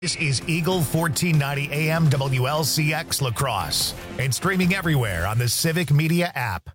This is Eagle 1490 AM WLCX La Crosse and streaming everywhere on the Civic Media app.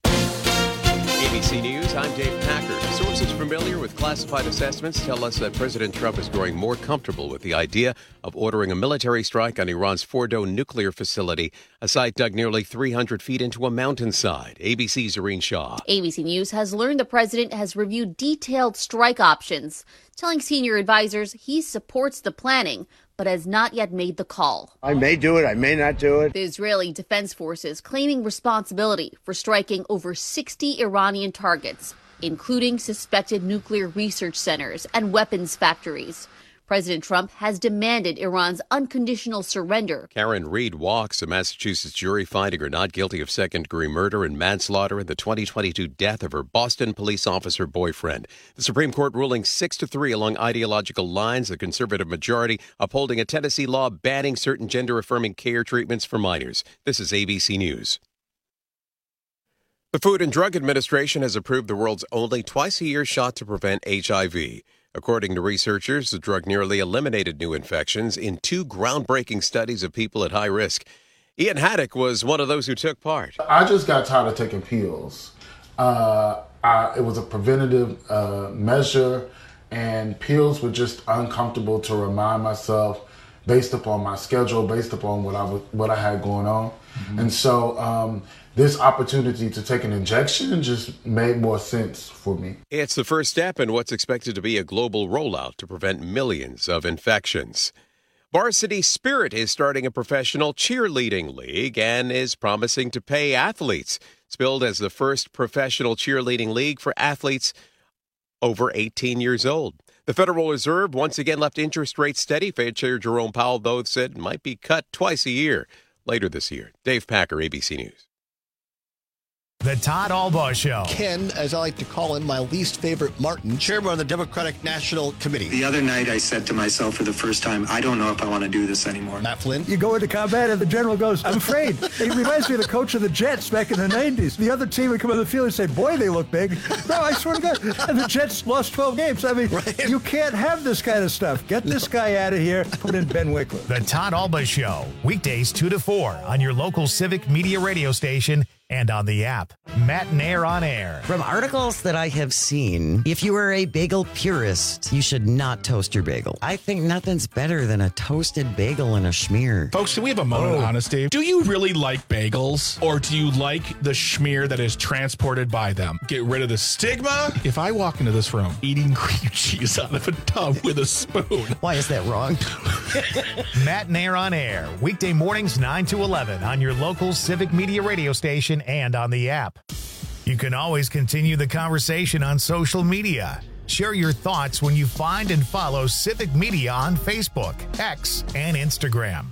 ABC News, I'm Dave Packer. Sources familiar with classified assessments tell us that President Trump is growing more comfortable with the idea of ordering a military strike on Iran's Fordo nuclear facility, a site dug nearly 300 feet into a mountainside. ABC's Irene Shaw. ABC News has learned the president has reviewed detailed strike options, telling senior advisors he supports the planning, but has not yet made the call. I may do it, I may not do it. The Israeli Defense Forces claiming responsibility for striking over 60 Iranian targets, including suspected nuclear research centers and weapons factories. President Trump has demanded Iran's unconditional surrender. Karen Reed walks, a Massachusetts jury finding her not guilty of second-degree murder and manslaughter in the 2022 death of her Boston police officer boyfriend. The Supreme Court ruling 6-3 along ideological lines, the conservative majority upholding a Tennessee law banning certain gender-affirming care treatments for minors. This is ABC News. The Food and Drug Administration has approved the world's only twice-a-year shot to prevent HIV. According to researchers, the drug nearly eliminated new infections in 2 groundbreaking studies of people at high risk. Ian Haddock was one of those who took part. I just got tired of taking pills. It was a preventative measure, and pills were just uncomfortable to remind myself based upon my schedule, based upon what I had going on. Mm-hmm. And so this opportunity to take an injection just made more sense for me. It's the first step in what's expected to be a global rollout to prevent millions of infections. Varsity Spirit is starting a professional cheerleading league and is promising to pay athletes. It's billed as the first professional cheerleading league for athletes over 18 years old. The Federal Reserve once again left interest rates steady. Fed Chair Jerome Powell, though, said it might be cut twice a year later this year. Dave Packer, ABC News. The Todd Albaugh Show. Ken, as I like to call him, my least favorite Martin, chairman of the Democratic National Committee. The other night I said to myself for the first time, I don't know if I want to do this anymore. Matt Flynn. You go into combat and the general goes, I'm afraid. It reminds me of the coach of the Jets back in the 90s. The other team would come on the field and say, boy, they look big. No, I swear to God. And the Jets lost 12 games. I mean, right. You can't have this kind of stuff. Get this guy out of here. Put in Ben Wickler. The Todd Albaugh Show. Weekdays 2 to 4 on your local Civic Media radio station and on the app. Matt and Air on Air. From articles that I have seen, if you are a bagel purist, you should not toast your bagel. I think nothing's better than a toasted bagel and a schmear. Folks, do we have a moment of honesty? Do you really like bagels, or do you like the schmear that is transported by them? Get rid of the stigma. If I walk into this room eating cream cheese out of a tub with a spoon. Why is that wrong? Matt and Air on Air. Weekday mornings 9 to 11 on your local Civic Media radio station and on the app. You can always continue the conversation on social media. Share your thoughts when you find and follow Civic Media on Facebook, X, and Instagram.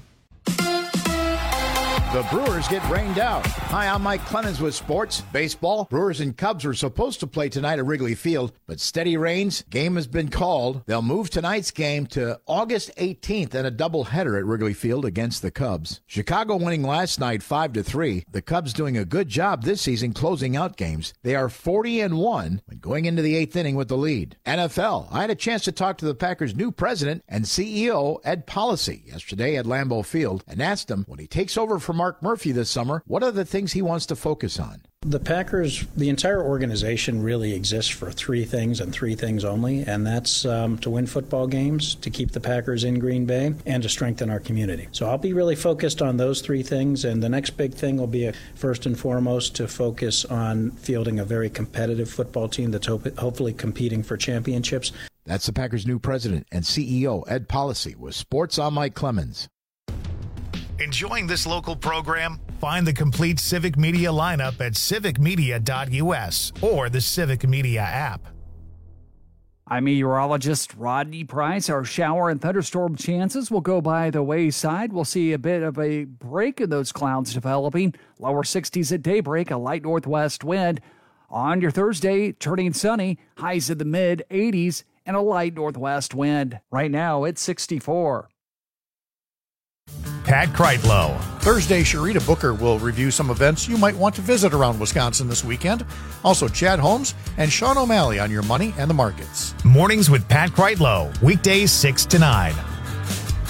The Brewers get rained out. Hi, I'm Mike Clemens with Sports Baseball. Brewers and Cubs were supposed to play tonight at Wrigley Field, but steady rains. Game has been called. They'll move tonight's game to August 18th and a doubleheader at Wrigley Field against the Cubs. Chicago winning last night 5-3. The Cubs doing a good job this season closing out games. They are 40-1 when going into the 8th inning with the lead. NFL. I had a chance to talk to the Packers' new president and CEO, Ed Policy, yesterday at Lambeau Field and asked him when he takes over from Mark Murphy this summer, what are the things he wants to focus on? The Packers, the entire organization really exists for 3 things and 3 things only, and that's to win football games, to keep the Packers in Green Bay, and to strengthen our community. So I'll be really focused on those 3 things, and the next big thing will be, first and foremost, to focus on fielding a very competitive football team that's hopefully competing for championships. That's the Packers' new president and CEO, Ed Policy, with Sports. I'm Mike Clemens. Enjoying this local program? Find the complete Civic Media lineup at civicmedia.us or the Civic Media app. I'm meteorologist Rodney Price. Our shower and thunderstorm chances will go by the wayside. We'll see a bit of a break in those clouds developing. Lower 60s at daybreak, a light northwest wind. On your Thursday, turning sunny, highs in the mid-80s, and a light northwest wind. Right now, it's 64. Pat Kreitlow. Thursday, Sharita Booker will review some events you might want to visit around Wisconsin this weekend. Also, Chad Holmes and Sean O'Malley on your money and the markets. Mornings with Pat Kreitlow. Weekdays 6 to 9.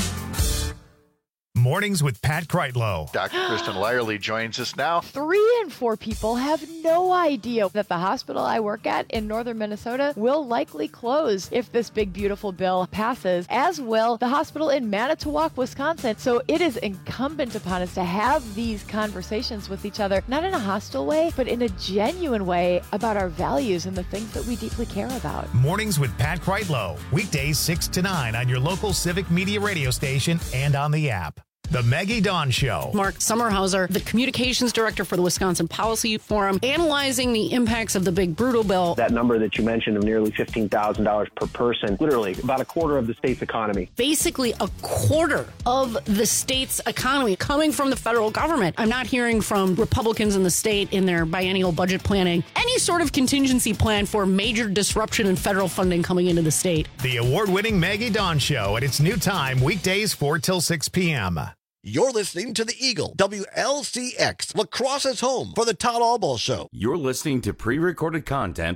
Mornings with Pat Kreitlow. Dr. Kristen Lyerly joins us now. 3 in 4 people have no idea that the hospital I work at in northern Minnesota will likely close if this big, beautiful bill passes, as will the hospital in Manitowoc, Wisconsin. So it is incumbent upon us to have these conversations with each other, not in a hostile way, but in a genuine way about our values and the things that we deeply care about. Mornings with Pat Kreitlow. Weekdays 6 to 9 on your local Civic Media radio station and on the app. The Maggie Dawn Show. Mark Sommerhauser, the communications director for the Wisconsin Policy Forum, analyzing the impacts of the big brutal bill. That number that you mentioned of nearly $15,000 per person, literally about a quarter of the state's economy. Basically a quarter of the state's economy coming from the federal government. I'm not hearing from Republicans in the state in their biennial budget planning any sort of contingency plan for major disruption in federal funding coming into the state. The award-winning Maggie Dawn Show at its new time, weekdays 4 till 6 p.m. You're listening to The Eagle, WLCX, Lacrosse's home for the Todd Albaugh Show. You're listening to pre-recorded content.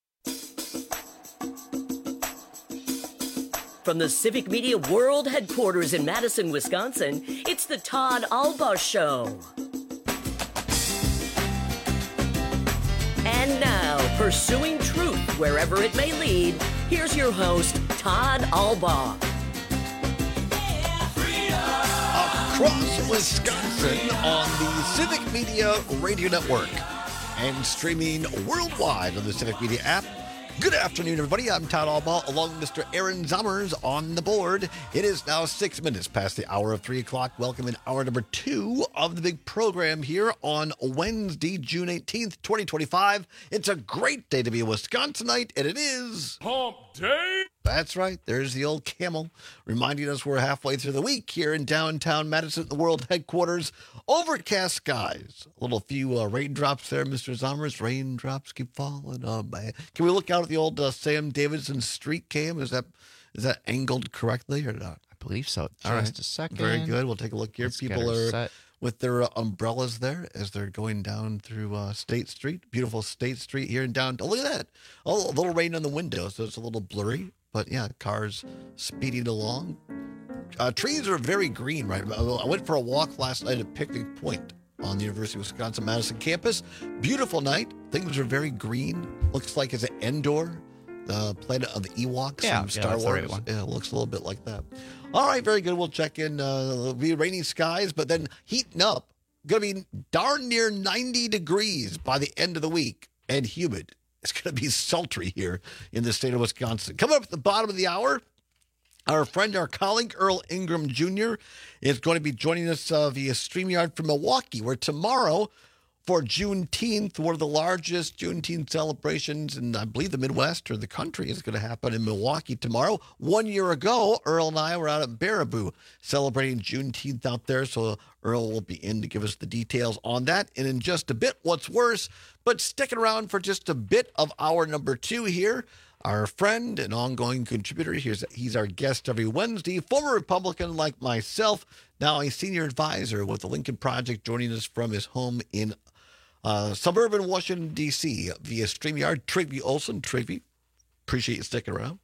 From the Civic Media World Headquarters in Madison, Wisconsin, it's the Todd Albaugh Show. And now, pursuing truth wherever it may lead, here's your host, Todd Albaugh. Across Wisconsin on the Civic Media Radio Network and streaming worldwide on the Civic Media app. Good afternoon, everybody. I'm Todd Albaugh, along with Mr. Aaron Zommers on the board. It is now 6 minutes past the hour of 3 o'clock. Welcome in hour number 2 of the big program here on Wednesday, June 18th, 2025. It's a great day to be a Wisconsinite, and it is Hump Day. That's right. There's the old camel reminding us we're halfway through the week here in downtown Madison, the world headquarters. Overcast skies. A little few raindrops there, Mr. Zommers. Raindrops keep falling on by. Can we look out at the old Sam Davidson street cam? Is that angled correctly or not? I believe so. All right. Just a second. Very good. We'll take a look here. Let's People are set with their umbrellas there as they're going down through State Street. Beautiful State Street here in downtown. Oh, look at that. Oh, a little rain on the window, so it's a little blurry. But yeah, cars speeding along. Trees are very green right now. I went for a walk last night at Picnic Point on the University of Wisconsin-Madison campus. Beautiful night. Things are very green. Looks like it's an Endor, the planet of the Ewoks from Star Wars. Right one. Yeah, it looks a little bit like that. All right, very good. We'll check in. It'll be rainy skies, but then heating up. Going to be darn near 90 degrees by the end of the week and humid. It's going to be sultry here in the state of Wisconsin. Coming up at the bottom of the hour, our friend, our colleague, Earl Ingram Jr. is going to be joining us via StreamYard from Milwaukee, where tomorrow, for Juneteenth, one of the largest Juneteenth celebrations in, I believe, the Midwest or the country is going to happen in Milwaukee tomorrow. 1 year ago, Earl and I were out at Baraboo celebrating Juneteenth out there, so Earl will be in to give us the details on that. And in just a bit, what's worse, but sticking around for just a bit of hour number 2 here, our friend and ongoing contributor, he's our guest every Wednesday, former Republican like myself, now a senior advisor with the Lincoln Project, joining us from his home in suburban Washington, D.C. via StreamYard. Trigby Olson. Trigby, appreciate you sticking around.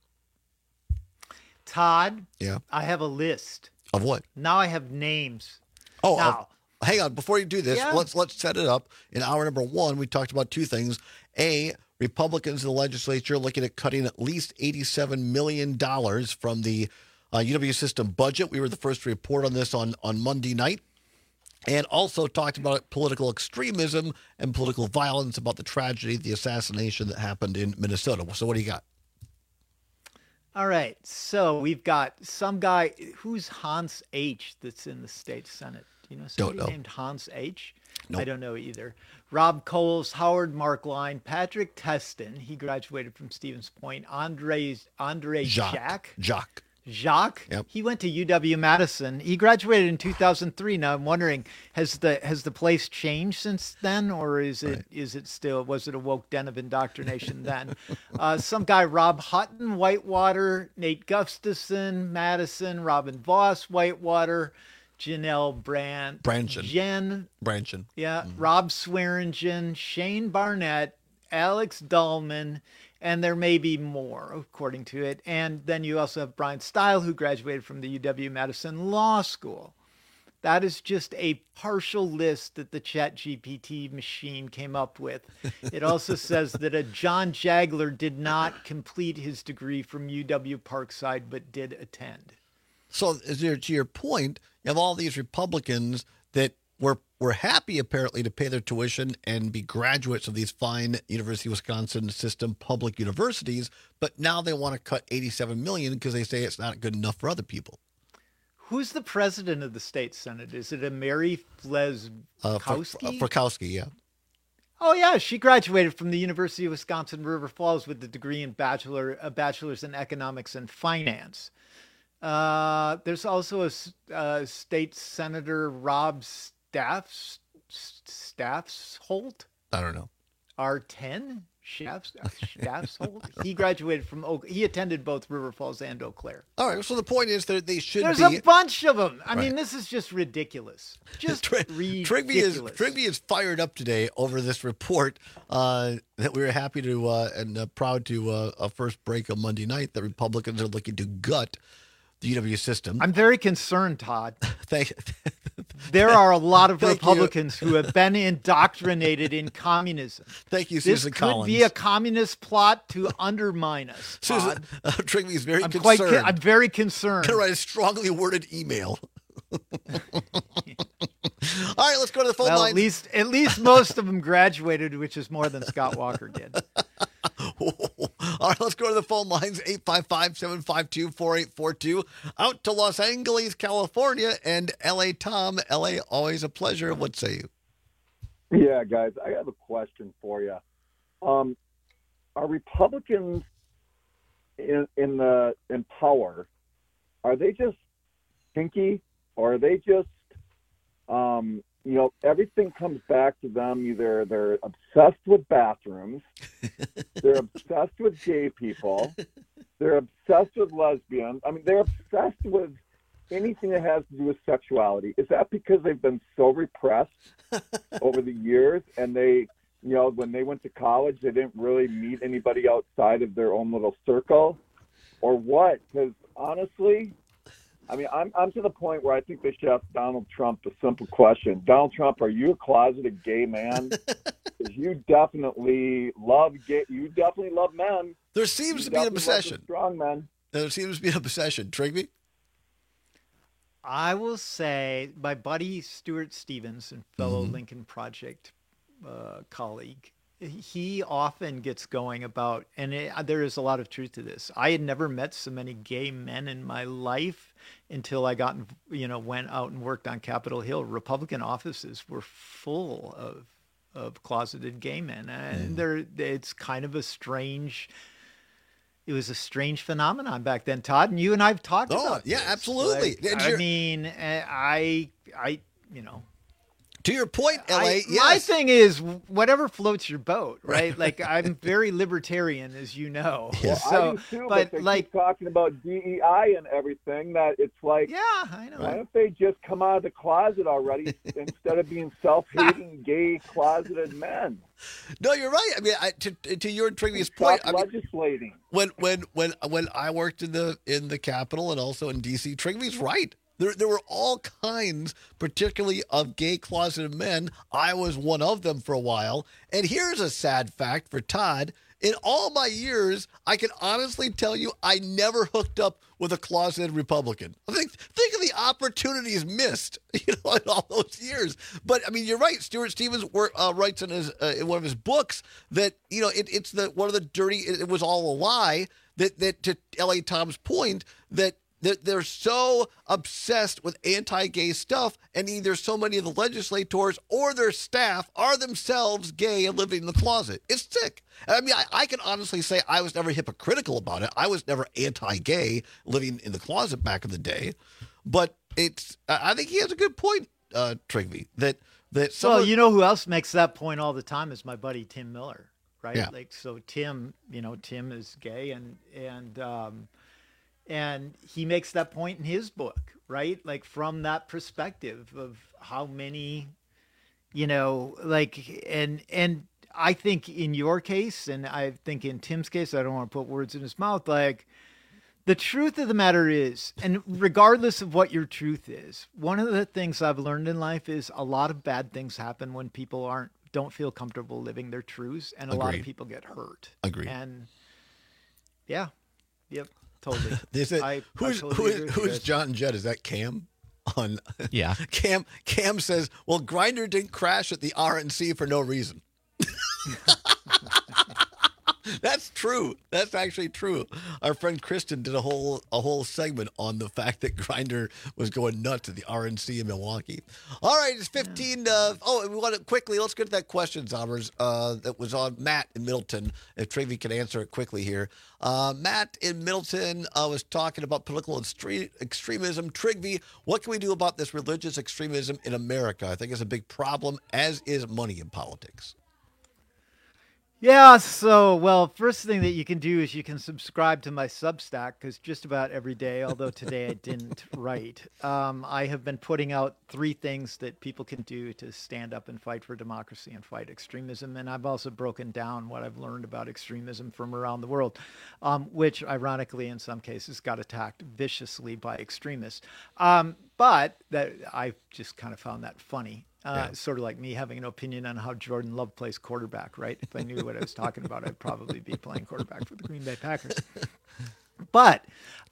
Todd, yeah, I have a list. Of what? Now I have names. Oh, now. Hang on. Before you do this, let's set it up. In hour number 1, we talked about 2 things. A, Republicans in the legislature looking at cutting at least $87 million from the UW system budget. We were the first to report on this on Monday night. And also talked about political extremism and political violence, about the tragedy, the assassination that happened in Minnesota. So what do you got? All right. So we've got some guy who's Hans H. that's in the state Senate. Do you know somebody named Hans H.? Nope. I don't know either. Rob Coles, Howard Markline, Patrick Teston. He graduated from Stevens Point. Andre Jacques. Jacques. Yep. He went to UW-Madison. He graduated in 2003. Now I'm wondering, has the place changed since then, or is it still, was it a woke den of indoctrination then? Some guy, Rob Hutton, Whitewater, Nate Gustafson, Madison, Robin Voss, Whitewater, Janelle Branchen. Yeah, Rob Swearingen, Shane Barnett, Alex Dahlman, and there may be more, according to it. And then you also have Brian Stile, who graduated from the UW-Madison Law School. That is just a partial list that the ChatGPT machine came up with. It also says that a John Jagler did not complete his degree from UW Parkside, but did attend. So to your point, you have all these Republicans that were happy apparently to pay their tuition and be graduates of these fine University of Wisconsin system public universities, but now they want to cut $87 million because they say it's not good enough for other people. Who's the president of the state senate? Is it a Mary Fleszkowski? Frykowski, yeah. Oh yeah, she graduated from the University of Wisconsin River Falls with a degree in bachelor's in economics and finance. There's also a state senator, Rob Staffsholt. I don't know. R10 Staffsholt. He graduated from he attended both River Falls and Eau Claire. All right. So the point is that they should. There's a bunch of them. I mean, this is just ridiculous. Just ridiculous. Trigby is fired up today over this report that we were happy to and proud to first break on Monday night that Republicans are looking to gut the UW system. I'm very concerned, Todd. Thank you. There are a lot of Republicans who have been indoctrinated in communism. Thank you, Susan Collins. This could be a communist plot to undermine us, Todd. Susan, Trigby is very concerned. I'm very concerned. I'm going to write a strongly worded email. All right, let's go to the phone line. At least most of them graduated, which is more than Scott Walker did. All right, let's go to the phone lines, 855-752-4842. Out to Los Angeles, California, and L.A. Tom. L.A., always a pleasure. What say you? Yeah, guys, I have a question for you. Are Republicans in power, are they just pinky, or are they just, everything comes back to them. Either they're obsessed with bathrooms, they're obsessed with gay people, they're obsessed with lesbians. I mean, they're obsessed with anything that has to do with sexuality. Is that because they've been so repressed over the years, and they, when they went to college, they didn't really meet anybody outside of their own little circle, or what? Because honestly, I mean, I'm to the point where I think they should ask Donald Trump the simple question. Donald Trump, are you a closeted gay man? Because you definitely love men. There seems to be an obsession. Strong men. There seems to be an obsession. Trigby? I will say my buddy Stuart Stevens and fellow Lincoln Project colleague, he often gets going about, and there is a lot of truth to this. I had never met so many gay men in my life until I went out and worked on Capitol Hill. Republican offices were full of closeted gay men, and it's kind of a strange phenomenon back then, Todd. And you and I've talked about. Yeah, absolutely. To your point, L.A., yes. My thing is, whatever floats your boat, right? Like, I'm very libertarian, as you know. Well, I do too, but they keep talking about DEI and everything, that it's like, yeah, I know. Why don't they just come out of the closet already instead of being self-hating, gay, closeted men? No, you're right. I mean, to your previous point, legislating. When I worked in the Capitol and also in D.C., Trigby's right. There were all kinds, particularly of gay closeted men. I was one of them for a while. And here's a sad fact for Todd. In all my years, I can honestly tell you I never hooked up with a closeted Republican. Think of the opportunities missed, in all those years. But I mean, you're right. Stuart Stevens writes in one of his books that it's one of the dirty. It was all a lie. That to L.A. Tom's point that they're so obsessed with anti-gay stuff, and either so many of the legislators or their staff are themselves gay and living in the closet. It's sick. I mean, I can honestly say I was never hypocritical about it. I was never anti-gay living in the closet back in the day. But I think he has a good point, Trigby, that well, you know who else makes that point all the time is my buddy Tim Miller, right? Yeah. Like, so Tim is gay, and he makes that point in his book, right? Like, from that perspective of how many, and I think in your case, and I think in Tim's case, I don't want to put words in his mouth, like, The truth of the matter is, and regardless of what your truth is, one of the things I've learned in life is a lot of bad things happen when people don't feel comfortable living their truths, and a lot of people get hurt. Agreed. And yeah, yep, totally. Who's John Jett? Is that Cam? Yeah. Cam says, well, Grindr didn't crash at the RNC for no reason. That's true. That's actually true. Our friend Kristen did a whole segment on the fact that Grindr was going nuts at the RNC in Milwaukee. All right, it's 15. We want to quickly. Let's get to that question, Zombers. That was on Matt in Middleton. If Trivy can answer it quickly here. Matt in Middleton was talking about political extremism. Trigby, what can we do about this religious extremism in America? I think it's a big problem, as is money in politics. Yeah, first thing that you can do is you can subscribe to my Substack, because just about every day, although today I didn't write, I have been putting out 3 things that people can do to stand up and fight for democracy and fight extremism. And I've also broken down what I've learned about extremism from around the world, which ironically in some cases got attacked viciously by extremists. But that I just kind of found that funny. Sort of like me having an opinion on how Jordan Love plays quarterback, right? If I knew what I was talking about, I'd probably be playing quarterback for the Green Bay Packers. But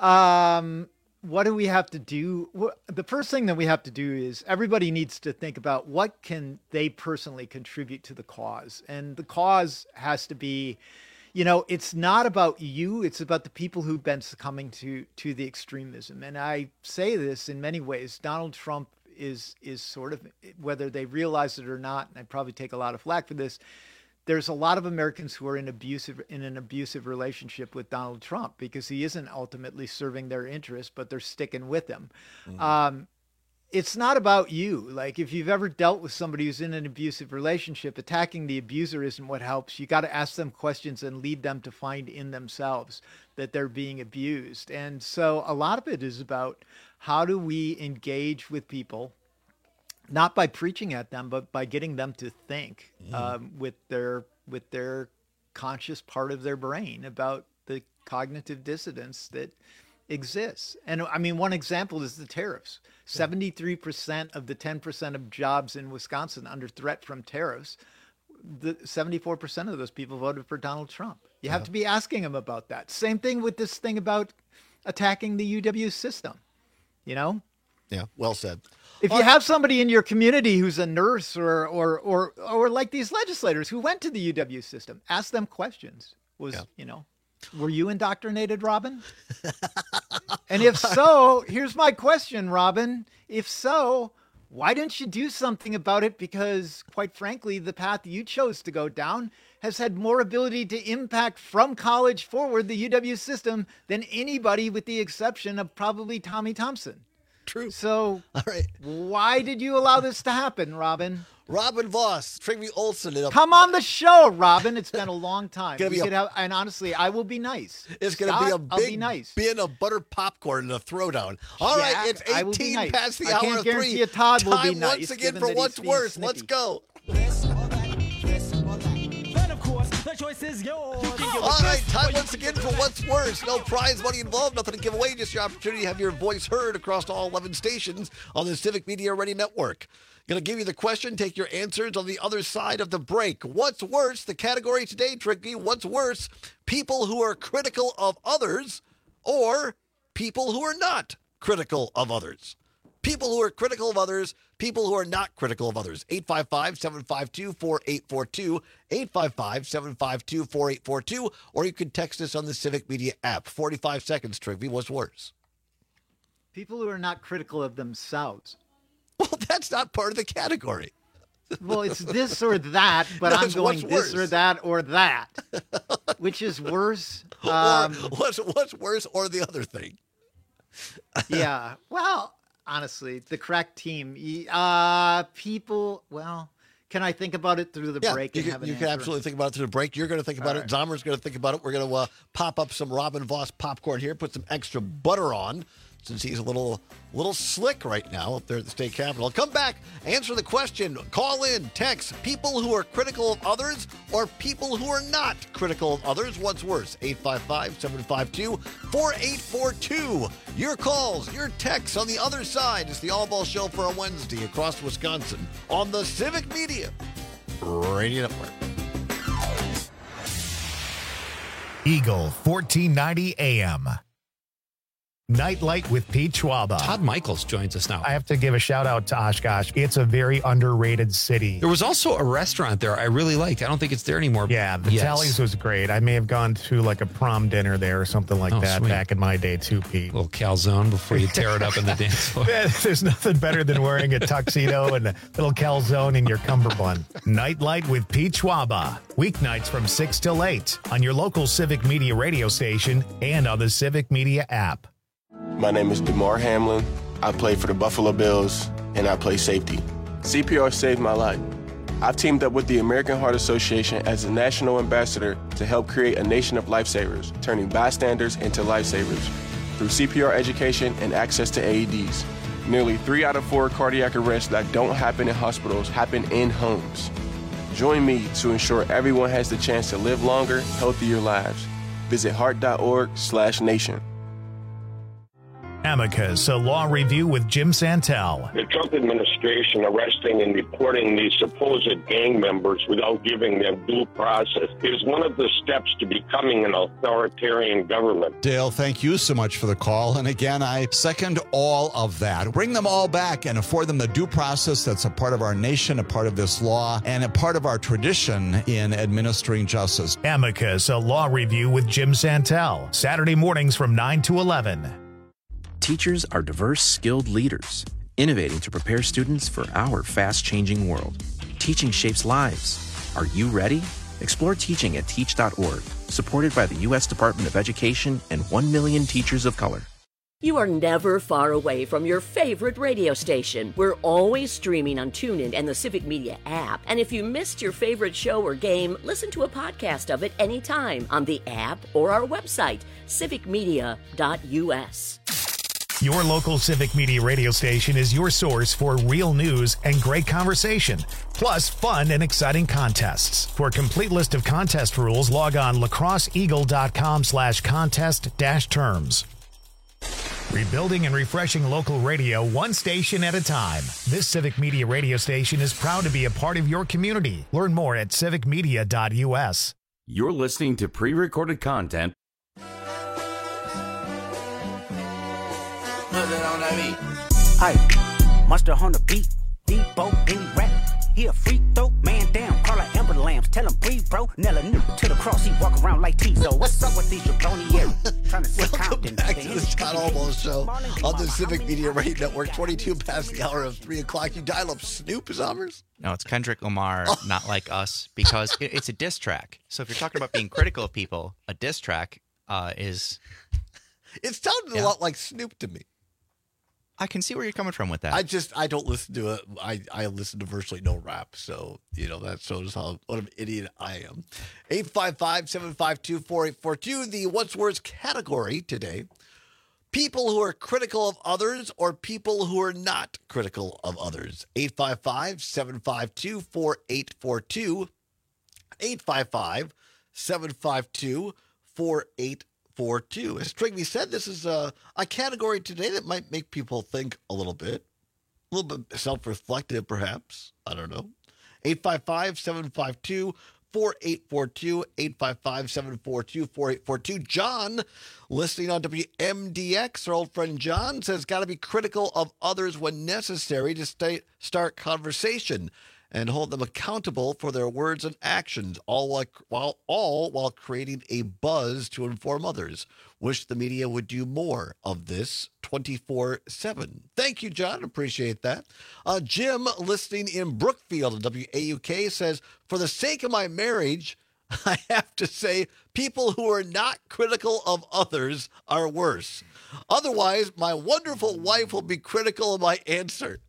what do we have to do? The first thing that we have to do is everybody needs to think about what can they personally contribute to the cause. And the cause has to be, it's not about you. It's about the people who've been succumbing to the extremism. And I say this in many ways. Donald Trump is sort of, whether they realize it or not, and I probably take a lot of flack for this, there's a lot of Americans who are in an abusive relationship with Donald Trump because he isn't ultimately serving their interests, but they're sticking with him. Mm-hmm. It's not about you. Like, if you've ever dealt with somebody who's in an abusive relationship, attacking the abuser isn't what helps. You got to ask them questions and lead them to find in themselves that they're being abused. And so a lot of it is about how do we engage with people, not by preaching at them, but by getting them to think with their conscious part of their brain about the cognitive dissonance that exists. And I mean, one example is the tariffs. 73% of the 10% of jobs in Wisconsin under threat from tariffs, the 74% of those people voted for Donald Trump. You have to be asking them about that. Same thing with this thing about attacking the UW system, Yeah, well said. If you have somebody in your community who's a nurse or like these legislators who went to the UW system, ask them questions. Were you indoctrinated, Robin? And if so, here's my question, Robin. If so, why didn't you do something about it? Because quite frankly, the path you chose to go down has had more ability to impact from college forward the UW system than anybody, with the exception of probably Tommy Thompson. True. So, all right, why did you allow this to happen, Robin? Robin Voss, Trygve Olsen. Come on the show, Robin. It's been a long time. And honestly, I will be nice. It's going to be a big bin of butter popcorn and a throwdown. All right, it's 18 past the hour of 3. I can't guarantee you Todd will be nice. Once again for What's Worse. Let's go. All right, time once again for What's Worse. No prize money involved, nothing to give away, just your opportunity to have your voice heard across all 11 stations on the Civic Media Ready Network. Going to give you the question, take your answers on the other side of the break. What's worse? The category today, Tricky, what's worse? People who are critical of others or people who are not critical of others? People who are critical of others, people who are not critical of others. 855-752-4842, 855-752-4842, or you can text us on the Civic Media app. 45 seconds, Trigby. What's worse? People who are not critical of themselves. Well, that's not part of the category. Well, it's this or that, but I'm going this or that or that. Which is worse? What's worse or the other thing? Yeah. Well, honestly, the crack team. People, well, can I think about it through the break? You can absolutely think about it through the break. You're going to think about it. Zomer's going to think about it. We're going to pop up some Robin Voss popcorn here, put some extra butter on. since he's a little slick right now up there at the state capitol. Come back, answer the question, call in, text, people who are critical of others or people who are not critical of others. What's worse? 855-752-4842. Your calls, your texts on the other side. It's the All Ball Show for a Wednesday across Wisconsin on the Civic Media Radio Network. Eagle 1490 AM. Nightlight with Pete Schwaba. Todd Michaels joins us now. I have to give a shout out to Oshkosh. It's a very underrated city. There was also a restaurant there I really liked. I don't think it's there anymore. Yeah, the Tallies was great. I may have gone to like a prom dinner there or something like that back in my day too, Pete. A little calzone before you tear it up in the dance floor. Yeah, there's nothing better than wearing a tuxedo and a little calzone in your cummerbund. Nightlight with Pete Schwaba. Weeknights from 6 till 8 on your local Civic Media radio station and on the Civic Media app. My name is DeMar Hamlin. I play for the Buffalo Bills, and I play safety. CPR saved my life. I've teamed up with the American Heart Association as a national ambassador to help create a nation of lifesavers, turning bystanders into lifesavers through CPR education and access to AEDs. Nearly 3 out of 4 cardiac arrests that don't happen in hospitals happen in homes. Join me to ensure everyone has the chance to live longer, healthier lives. Visit heart.org/nation. Amicus, a law review with Jim Santel. The Trump administration arresting and deporting these supposed gang members without giving them due process is one of the steps to becoming an authoritarian government. Dale, thank you so much for the call. And again, I second all of that. Bring them all back and afford them the due process that's a part of our nation, a part of this law, and a part of our tradition in administering justice. Amicus, a law review with Jim Santel. Saturday mornings from 9 to 11. Teachers are diverse, skilled leaders, innovating to prepare students for our fast-changing world. Teaching shapes lives. Are you ready? Explore teaching at teach.org, supported by the U.S. Department of Education and 1 million teachers of color. You are never far away from your favorite radio station. We're always streaming on TuneIn and the Civic Media app. And if you missed your favorite show or game, listen to a podcast of it anytime on the app or our website, civicmedia.us. Your local Civic Media radio station is your source for real news and great conversation, plus fun and exciting contests. For a complete list of contest rules, log on lacrosseeagle.com/contest-terms. Rebuilding and refreshing local radio one station at a time. This Civic Media radio station is proud to be a part of your community. Learn more at civicmedia.us. You're listening to pre-recorded content. Hey, mustard on the beat, Debo, any rap. He a free throw, man down, call her Amber Lambs. Tell him breathe, bro. Nella new to the cross, he walk around like Tizo. What's up with these Jabroni trying to see Welcome back to the Scott Almost Show on the Civic Media Radio Network. 22 past the hour of 3 o'clock. You dial up Snoop Zommers? No, it's Kendrick Lamar, Not Like Us, because it's a diss track. So if you're talking about being critical of people, a diss track is... It sounded a lot like Snoop to me. I can see where you're coming from with that. I don't listen to it. I listen to virtually no rap. So, that shows what an idiot I am. 855-752-4842. The What's Worse category today. People who are critical of others or people who are not critical of others. 855-752-4842. 855-752-4842. As Trigby said, this is a category today that might make people think a little bit self-reflective, perhaps. I don't know. 855-752-4842, 855-742-4842. John, listening on WMDX, our old friend John, says, got to be critical of others when necessary to start conversation and hold them accountable for their words and actions, all while creating a buzz to inform others. Wish the media would do more of this 24/7. Thank you, John. Appreciate that. Jim, listening in Brookfield at WAUK, says, for the sake of my marriage, I have to say people who are not critical of others are worse. Otherwise, my wonderful wife will be critical of my answer.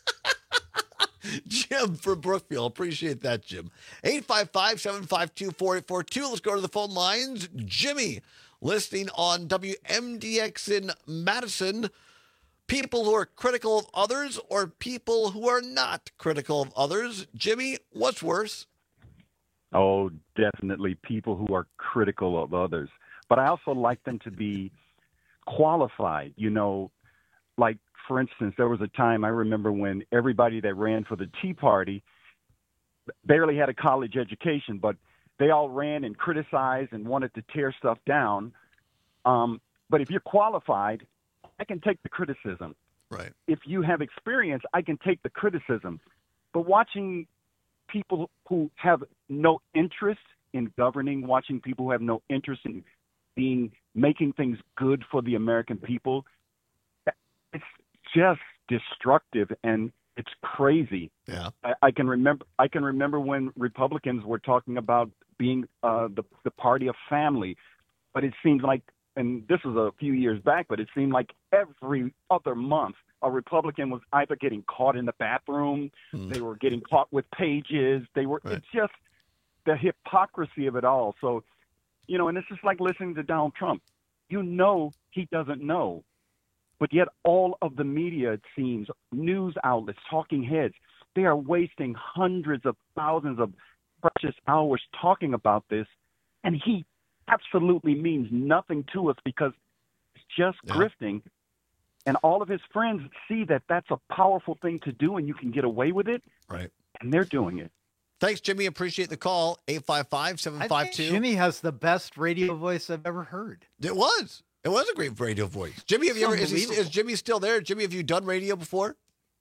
Jim from Brookfield. Appreciate that, Jim. 855-752-4842. Let's go to the phone lines. Jimmy, listening on WMDX in Madison. People who are critical of others or people who are not critical of others. Jimmy, what's worse? Oh, definitely people who are critical of others. But I also like them to be qualified. You know, like, for instance, there was a time I remember when everybody that ran for the Tea Party barely had a college education, but they all ran and criticized and wanted to tear stuff down. But if you're qualified, I can take the criticism. Right. If you have experience, I can take the criticism. But watching people who have no interest in governing, watching people who have no interest in making things good for the American people, it's just destructive and it's crazy. Yeah. I can remember when Republicans were talking about being the party of family, but it seems like, and this was a few years back, but it seemed like every other month a Republican was either getting caught in the bathroom, they were getting caught with pages, it's just the hypocrisy of it all. So, you know, and it's just like listening to Donald Trump. You know he doesn't know, but yet all of the media, it seems, news outlets, talking heads, they are wasting hundreds of thousands of precious hours talking about this, and he absolutely means nothing to us because it's just grifting. And all of his friends see that that's a powerful thing to do and you can get away with it. Right. And they're doing it. Thanks, Jimmy. Appreciate the call. 855-752. I think Jimmy has the best radio voice I've ever heard. It was a great radio voice. Jimmy, is Jimmy still there? Jimmy, have you done radio before?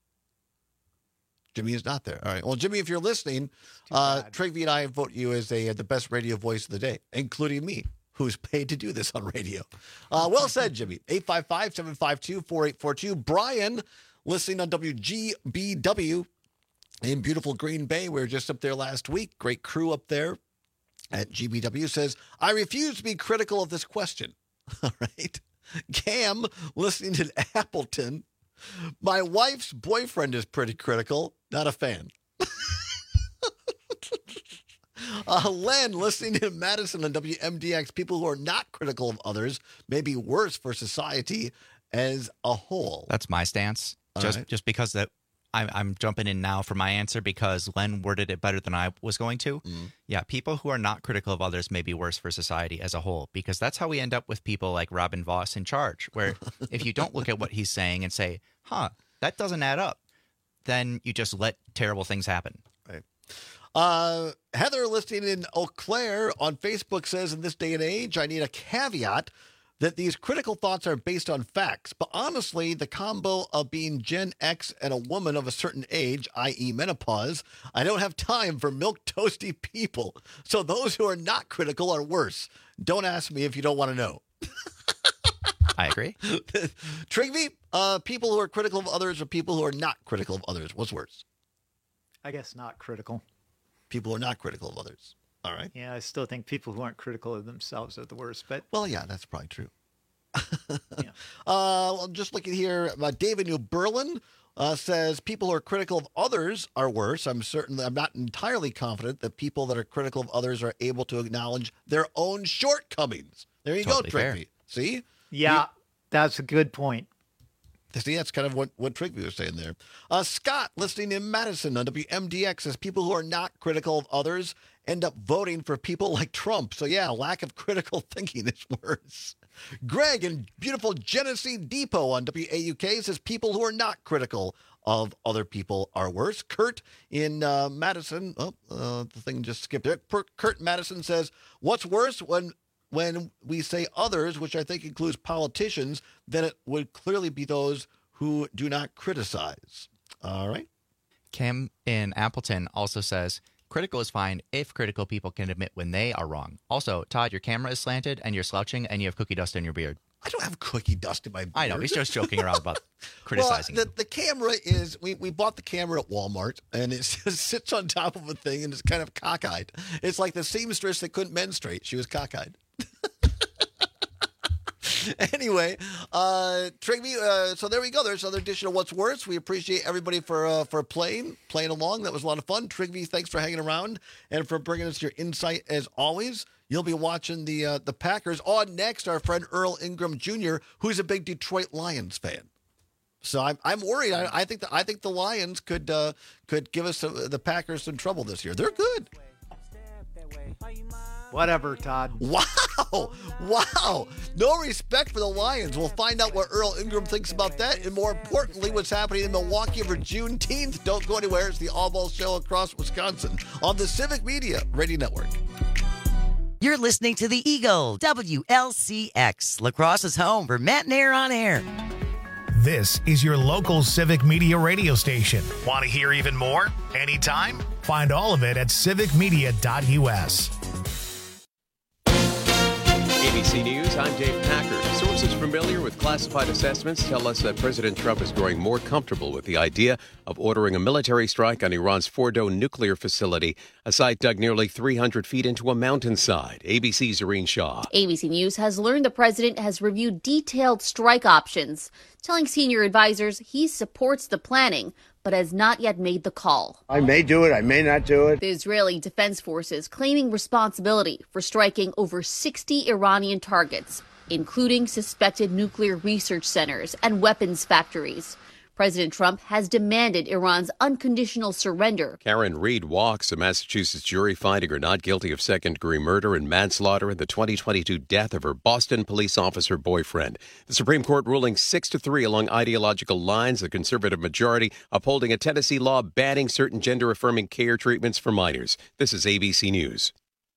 Jimmy is not there. All right. Well, Jimmy, if you're listening, Trigby and I vote you as the best radio voice of the day, including me, who's paid to do this on radio. Well said, Jimmy. 855-752-4842. Brian, listening on WGBW in beautiful Green Bay. We were just up there last week. Great crew up there at GBW, says, I refuse to be critical of this question. All right. Cam, listening to Appleton. My wife's boyfriend is pretty critical. Not a fan. Len, listening to Madison on WMDX. People who are not critical of others may be worse for society as a whole. That's my stance. Just because that I'm jumping in now for my answer because Len worded it better than I was going to. Yeah, people who are not critical of others may be worse for society as a whole because that's how we end up with people like Robin Voss in charge, where if you don't look at what he's saying and say, that doesn't add up, then you just let terrible things happen. Right. Heather, listening in Eau Claire on Facebook, says, in this day and age, I need a caveat that these critical thoughts are based on facts. But honestly, the combo of being Gen X and a woman of a certain age, i.e. menopause, I don't have time for milquetoasty people. So those who are not critical are worse. Don't ask me if you don't want to know. I agree. Trigby, people who are critical of others or people who are not critical of others, what's worse? I guess not critical. People who are not critical of others. All right. Yeah, I still think people who aren't critical of themselves are the worst. But well, yeah, that's probably true. Yeah. I'm just looking here. David New Berlin says people who are critical of others are worse. I'm not entirely confident that people that are critical of others are able to acknowledge their own shortcomings. There you go, Trigby. See? Yeah, that's a good point. See, that's kind of what Trigby was saying there. Scott, listening in Madison on WMDX, says people who are not critical of others end up voting for people like Trump. So, yeah, lack of critical thinking is worse. Greg in beautiful Genesee Depot on WAUK says people who are not critical of other people are worse. Kurt in Madison, the thing just skipped there. Kurt Madison says, what's worse when we say others, which I think includes politicians, then it would clearly be those who do not criticize. All right. Kim in Appleton also says, critical is fine if critical people can admit when they are wrong. Also, Todd, your camera is slanted and you're slouching and you have cookie dust in your beard. I don't have cookie dust in my beard. I know. He's just joking around about criticizing. Well, the camera is, we bought the camera at Walmart, and it just sits on top of a thing, and it's kind of cockeyed. It's like the seamstress that couldn't menstruate. She was cockeyed. Anyway, Trigby, so there we go. There's another edition of What's Worse. We appreciate everybody for playing along. That was a lot of fun. Trigby, thanks for hanging around and for bringing us your insight as always. you'll be watching the Packers. On next, our friend Earl Ingram Jr., who's a big Detroit Lions fan. So I'm worried. I think the Lions could give us the Packers some trouble this year. They're good. Whatever, Todd. Wow. No respect for the Lions. We'll find out what Earl Ingram thinks about that, and more importantly, what's happening in Milwaukee for Juneteenth. Don't go anywhere. It's the All Ball Show across Wisconsin on the Civic Media Radio Network. You're listening to the Eagle, WLCX, La Crosse's home for Matt Nair on air. This is your local Civic Media radio station. Want to hear even more? Anytime? Find all of it at civicmedia.us. ABC News, I'm Dave Packer. Sources familiar with classified assessments tell us that President Trump is growing more comfortable with the idea of ordering a military strike on Iran's Fordo nuclear facility, a site dug nearly 300 feet into a mountainside. ABC's Irene Shaw. ABC News has learned the president has reviewed detailed strike options, telling senior advisors he supports the planning, but has not yet made the call. I may do it, I may not do it. The Israeli Defense Forces claiming responsibility for striking over 60 Iranian targets, including suspected nuclear research centers and weapons factories. President Trump has demanded Iran's unconditional surrender. Karen Reed walks, a Massachusetts jury finding her not guilty of second-degree murder and manslaughter in the 2022 death of her Boston police officer boyfriend. The Supreme Court ruling 6-3 along ideological lines, the conservative majority upholding a Tennessee law banning certain gender-affirming care treatments for minors. This is ABC News.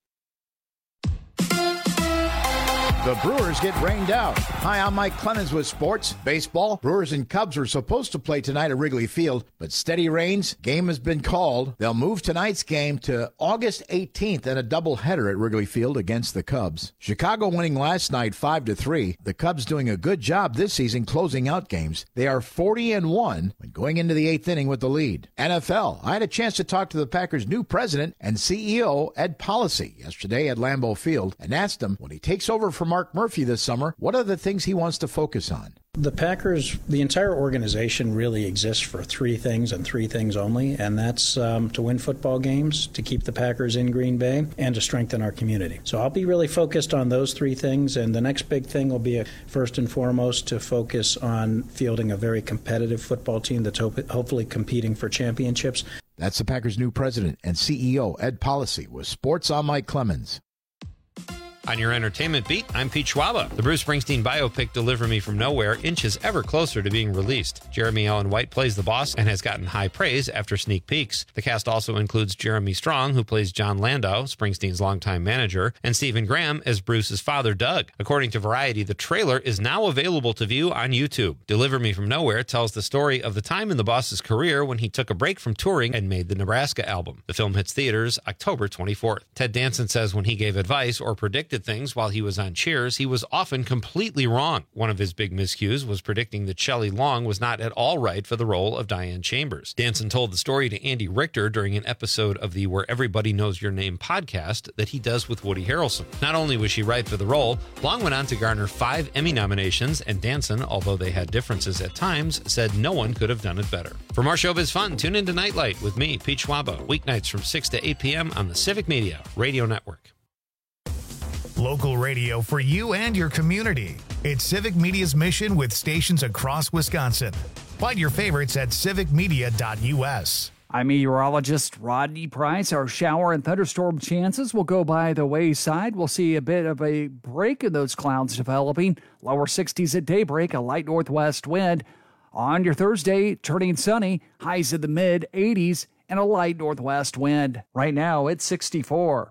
The Brewers get rained out. Hi, I'm Mike Clemens with sports. Baseball, Brewers and Cubs are supposed to play tonight at Wrigley Field, but steady rains. Game has been called. They'll move tonight's game to August 18th and a doubleheader at Wrigley Field against the Cubs. Chicago winning last night 5-3. The Cubs doing a good job this season closing out games. They are 40-1 when going into the 8th inning with the lead. NFL, I had a chance to talk to the Packers' new president and CEO, Ed Policy, yesterday at Lambeau Field and asked him when he takes over from Mark Murphy this summer, what are the things he wants to focus on? The Packers, the entire organization really exists for three things and three things only, and that's to win football games, to keep the Packers in Green Bay, and to strengthen our community. So I'll be really focused on those three things, and the next big thing will be, first and foremost, to focus on fielding a very competitive football team that's hopefully competing for championships. That's the Packers' new president and CEO, Ed Policy, with Sports. I'm Mike Clemens. On your entertainment beat, I'm Pete Schwaba. The Bruce Springsteen biopic Deliver Me From Nowhere inches ever closer to being released. Jeremy Allen White plays the boss and has gotten high praise after sneak peeks. The cast also includes Jeremy Strong, who plays John Landau, Springsteen's longtime manager, and Stephen Graham as Bruce's father, Doug. According to Variety, the trailer is now available to view on YouTube. Deliver Me From Nowhere tells the story of the time in the boss's career when he took a break from touring and made the Nebraska album. The film hits theaters October 24th. Ted Danson says when he gave advice or predicted things while he was on Cheers, he was often completely wrong. One of his big miscues was predicting that Shelley Long was not at all right for the role of Diane Chambers. Danson told the story to Andy Richter during an episode of the Where Everybody Knows Your Name podcast that he does with Woody Harrelson. Not only was she right for the role, Long went on to garner 5 Emmy nominations, and Danson, although they had differences at times, said no one could have done it better. For more showbiz fun, tune into Nightlight with me, Pete Schwaba, weeknights from 6 to 8 p.m. on the Civic Media Radio Network. Local radio for you and your community. It's Civic Media's mission with stations across Wisconsin. Find your favorites at civicmedia.us. I'm meteorologist Rodney Price. Our shower and thunderstorm chances will go by the wayside. We'll see a bit of a break in those clouds developing. Lower 60s at daybreak, a light northwest wind. On your Thursday, turning sunny, highs in the mid-80s, and a light northwest wind. Right now, it's 64.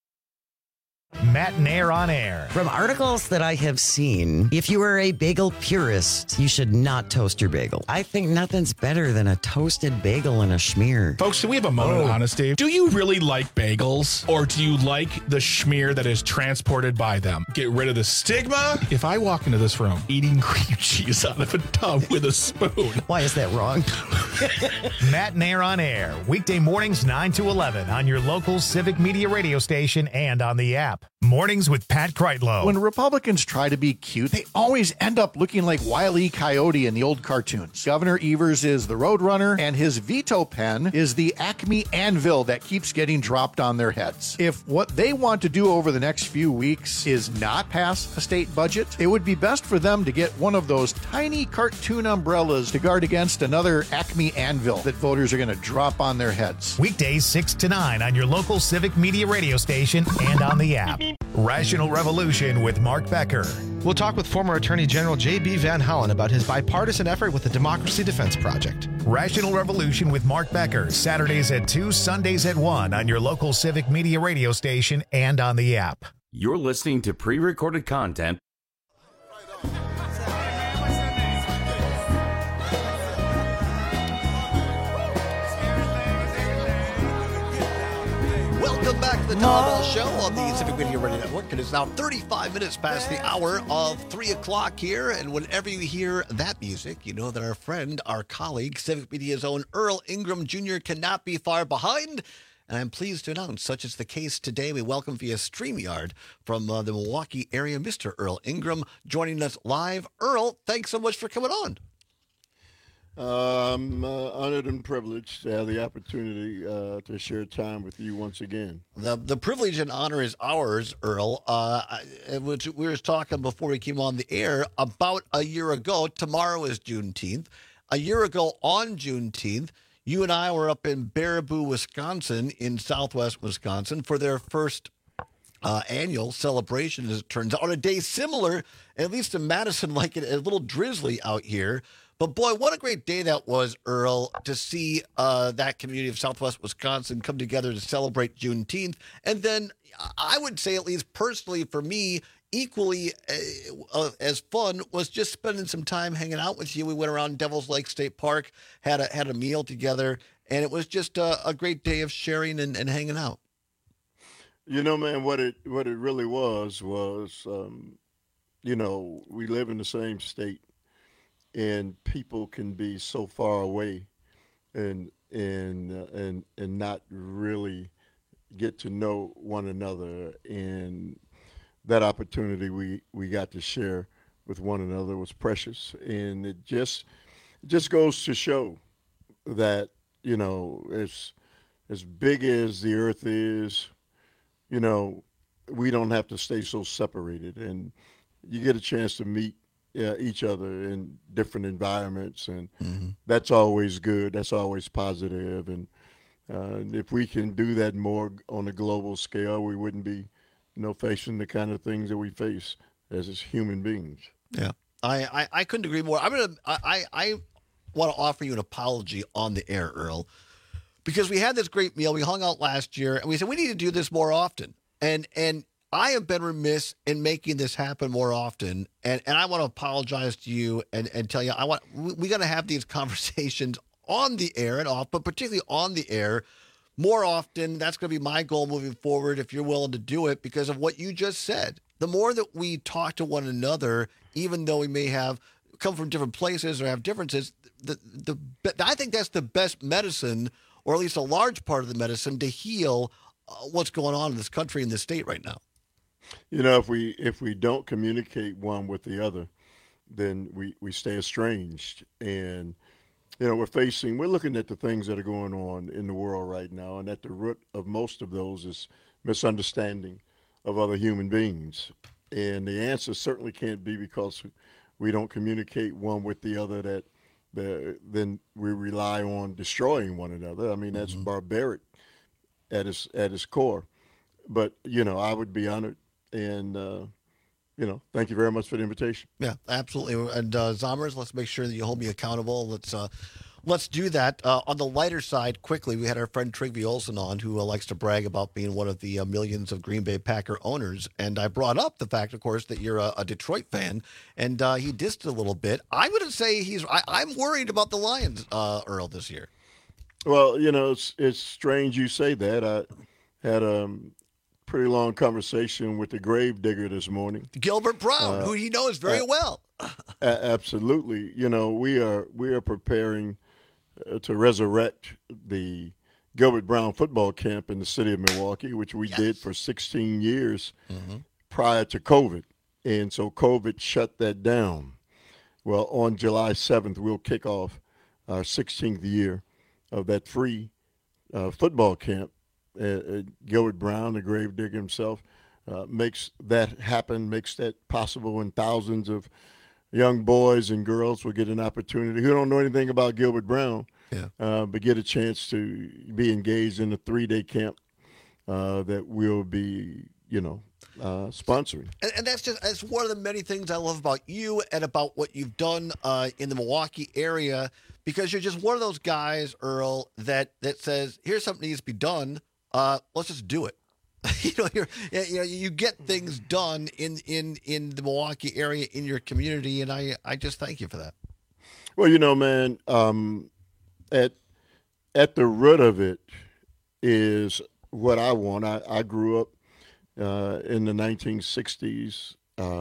Matt Nair on air. From articles that I have seen, if you are a bagel purist, you should not toast your bagel. I think nothing's better than a toasted bagel and a schmear. Folks, do we have a moment of honesty? Do you really like bagels, or do you like the schmear that is transported by them? Get rid of the stigma. If I walk into this room eating cream cheese out of a tub with a spoon. Why is that wrong? Matt Nair on air, weekday mornings 9 to 11 on your local Civic Media radio station and on the app. Mornings with Pat Kreitlow. When Republicans try to be cute, they always end up looking like Wile E. Coyote in the old cartoons. Governor Evers is the Roadrunner, and his veto pen is the Acme anvil that keeps getting dropped on their heads. If what they want to do over the next few weeks is not pass a state budget, it would be best for them to get one of those tiny cartoon umbrellas to guard against another Acme anvil that voters are going to drop on their heads. Weekdays 6 to 9 on your local Civic Media radio station and on the app. Rational Revolution with Mark Becker. We'll talk with former Attorney General J.B. Van Hollen about his bipartisan effort with the Democracy Defense Project. Rational Revolution with Mark Becker, Saturdays at 2, Sundays at 1 on your local Civic Media radio station and on the app. You're listening to pre-recorded content. Welcome back to the Tom Ball Show on the Civic Media Radio Network. It is now 35 minutes past the hour of 3 o'clock here, and whenever you hear that music, you know that our friend, our colleague, Civic Media's own Earl Ingram Jr. cannot be far behind. And I'm pleased to announce, such is the case today, we welcome via StreamYard from the Milwaukee area, Mr. Earl Ingram, joining us live. Earl, thanks so much for coming on. I'm honored and privileged to have the opportunity to share time with you once again. The privilege and honor is ours, Earl. Which we were talking before we came on the air about a year ago. Tomorrow is Juneteenth. A year ago on Juneteenth, you and I were up in Baraboo, Wisconsin, in southwest Wisconsin, for their first annual celebration, as it turns out, on a day similar, at least in Madison, like it, a little drizzly out here. But boy, what a great day that was, Earl, to see that community of southwest Wisconsin come together to celebrate Juneteenth. And then I would say, at least personally for me, equally as fun was just spending some time hanging out with you. We went around Devil's Lake State Park, had a meal together, and it was just a great day of sharing and hanging out. You know, man, what it really was, you know, we live in the same state. And people can be so far away, and not really get to know one another. And that opportunity we got to share with one another was precious. And it just goes to show that, you know, as big as the earth is, you know, we don't have to stay so separated. And you get a chance to meet each other in different environments, and that's always good. That's always positive. And if we can do that more on a global scale, we wouldn't be, you know, facing the kind of things that we face as human beings. Yeah, I couldn't agree more. I want to offer you an apology on the air, Earl, because we had this great meal. We hung out last year, and we said we need to do this more often. And I have been remiss in making this happen more often, and I want to apologize to you and tell you we got to have these conversations on the air and off, but particularly on the air more often. That's going to be my goal moving forward, if you're willing to do it, because of what you just said. The more that we talk to one another, even though we may have come from different places or have differences, I think that's the best medicine, or at least a large part of the medicine, to heal what's going on in this country and this state right now. You know, if we don't communicate one with the other, then we stay estranged. And, you know, we're looking at the things that are going on in the world right now, and at the root of most of those is misunderstanding of other human beings. And the answer certainly can't be because we don't communicate one with the other then we rely on destroying one another. I mean, that's barbaric at its core. But, you know, I would be honored. And, you know, thank you very much for the invitation. Yeah, absolutely. And Zommers, let's make sure that you hold me accountable. Let's do that. On the lighter side, quickly, we had our friend Trygve Olsen on, who likes to brag about being one of the millions of Green Bay Packer owners. And I brought up the fact, of course, that you're a Detroit fan, and he dissed a little bit. I'm going to say I'm worried about the Lions, Earl, this year. Well, you know, it's strange you say that. I had pretty long conversation with the gravedigger this morning, Gilbert Brown, who he knows very well. Absolutely. You know, we are preparing to resurrect the Gilbert Brown football camp in the city of Milwaukee, which we did for 16 years prior to COVID. And so COVID shut that down. Well, on July 7th, we'll kick off our 16th year of that free football camp. Gilbert Brown, the gravedigger himself, makes that happen, makes that possible, and thousands of young boys and girls will get an opportunity who don't know anything about Gilbert Brown, but get a chance to be engaged in a 3-day camp that we'll be, sponsoring. And that's one of the many things I love about you and about what you've done in the Milwaukee area, because you're just one of those guys, Earl, that says, here's something that needs to be done. Let's just do it. You get things done in the Milwaukee area, in your community, and I just thank you for that. Well, man, at the root of it is what I want. I grew up in the 1960s,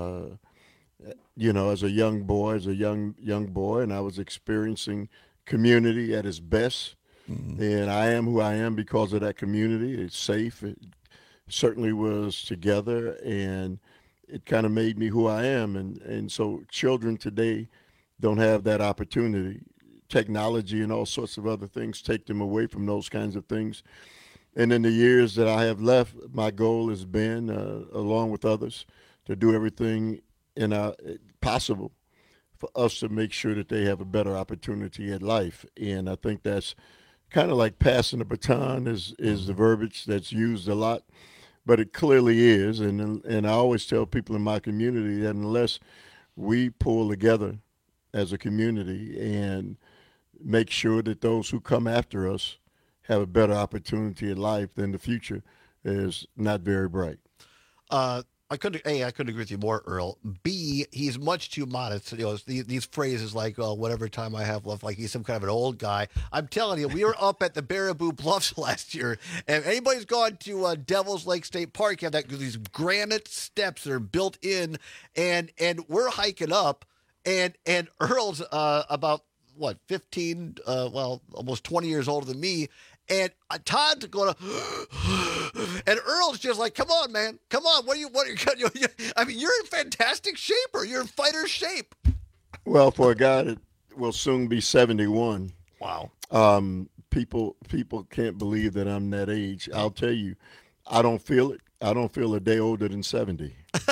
as a young boy, and I was experiencing community at its best. And I am who I am because of that community. It's safe. It certainly was together, and it kind of made me who I am. And so children today don't have that opportunity. Technology and all sorts of other things take them away from those kinds of things. And in the years that I have left, my goal has been, along with others, to do everything possible for us to make sure that they have a better opportunity at life. And I think that's kind of like passing the baton is the verbiage that's used a lot, but it clearly is. And I always tell people in my community that unless we pull together as a community and make sure that those who come after us have a better opportunity in life, then the future is not very bright. I couldn't agree with you more, Earl. B, he's much too modest. These phrases like, whatever time I have left, like he's some kind of an old guy. I'm telling you, we were up at the Baraboo Bluffs last year, and anybody's gone to Devil's Lake State Park, you have these granite steps that are built in, and we're hiking up, and Earl's about, 15, almost 20 years older than me, and Todd's going and Earl's just like, come on, man. Come on. I mean, you're in fantastic shape, or you're in fighter shape. Well, for a guy that will soon be 71. Wow. People can't believe that I'm that age. I'll tell you, I don't feel it. I don't feel a day older than 70.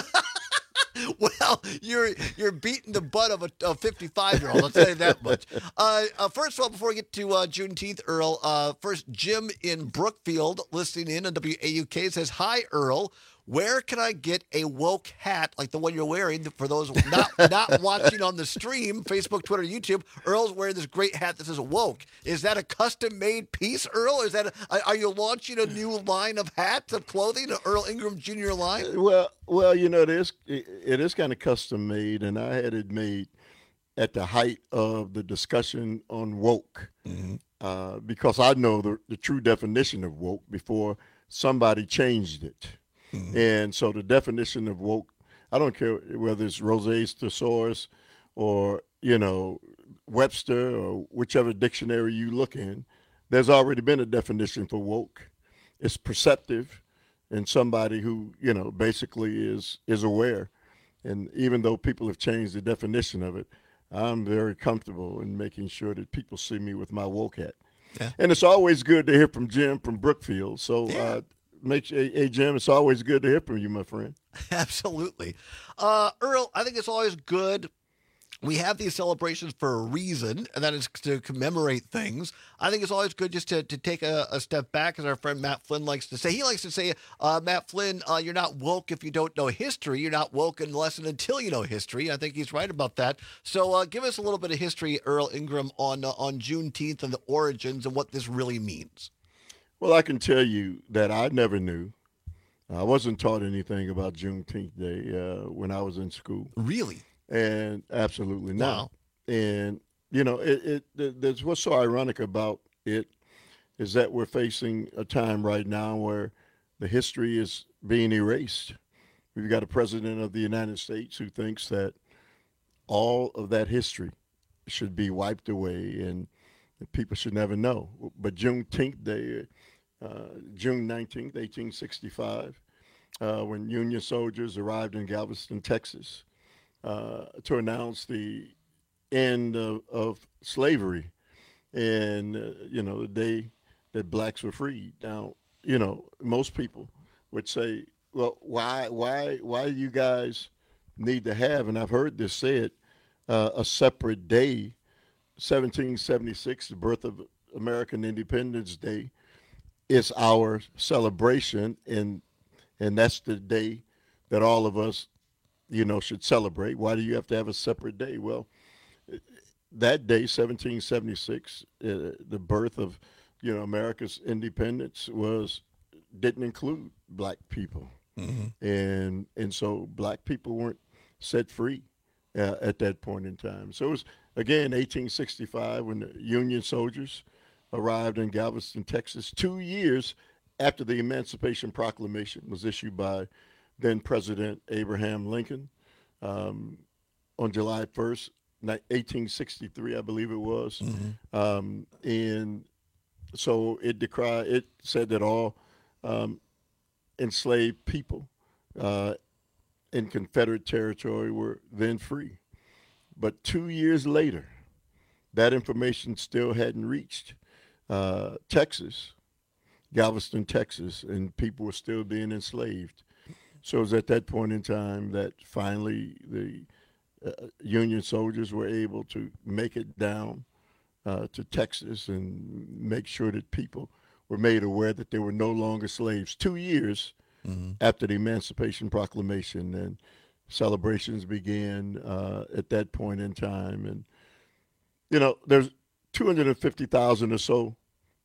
Well, you're beating the butt of a 55-year-old. I'll tell you that much. First of all, before we get to Juneteenth, Earl, first, Jim in Brookfield listening in on WAUK says, "Hi, Earl. Where can I get a woke hat like the one you're wearing?" For those not watching on the stream, Facebook, Twitter, YouTube, Earl's wearing this great hat that says woke. Is that a custom-made piece, Earl? Is that are you launching a new line of hats, of clothing, an Earl Ingram Jr. line? Well, it is kind of custom-made, and I had it made at the height of the discussion on woke, because I know the true definition of woke before somebody changed it. And so the definition of woke, I don't care whether it's Rosé's Thesaurus or, Webster or whichever dictionary you look in, there's already been a definition for woke. It's perceptive and somebody who, basically is aware. And even though people have changed the definition of it, I'm very comfortable in making sure that people see me with my woke hat. Yeah. And it's always good to hear from Jim from Brookfield. So, hey, Jim, it's always good to hear from you, my friend. Absolutely. Earl, I think it's always good. We have these celebrations for a reason, and that is to commemorate things. I think it's always good just to take a step back, as our friend Matt Flynn likes to say. He likes to say, Matt Flynn, you're not woke if you don't know history. You're not woke unless and until you know history. I think he's right about that. So give us a little bit of history, Earl Ingram, on Juneteenth and the origins and what this really means. Well, I can tell you that I never knew. I wasn't taught anything about Juneteenth Day when I was in school. Really? And absolutely not. Wow. And, there's what's so ironic about it is that we're facing a time right now where the history is being erased. We've got a president of the United States who thinks that all of that history should be wiped away, and People should never know. But Juneteenth Day, June 19th, 1865, when Union soldiers arrived in Galveston, Texas, to announce the end of slavery and, the day that blacks were freed. Now, most people would say, well, why do you guys need to have, and I've heard this said, a separate day? 1776, the birth of American Independence Day, is our celebration, and that's the day that all of us, should celebrate. Why do you have to have a separate day? Well, that day, 1776, the birth of, America's independence didn't include black people, and so black people weren't set free at that point in time. So it was, again, 1865 when the Union soldiers arrived in Galveston, Texas, 2 years after the Emancipation Proclamation was issued by then President Abraham Lincoln on July 1st, 1863, I believe it was. And so it said that all enslaved people in Confederate territory were then free. But 2 years later, that information still hadn't reached Texas, Galveston, Texas, and people were still being enslaved. So it was at that point in time that finally the Union soldiers were able to make it down to Texas and make sure that people were made aware that they were no longer slaves. 2 years after the Emancipation Proclamation, and celebrations began at that point in time. And, there's 250,000 or so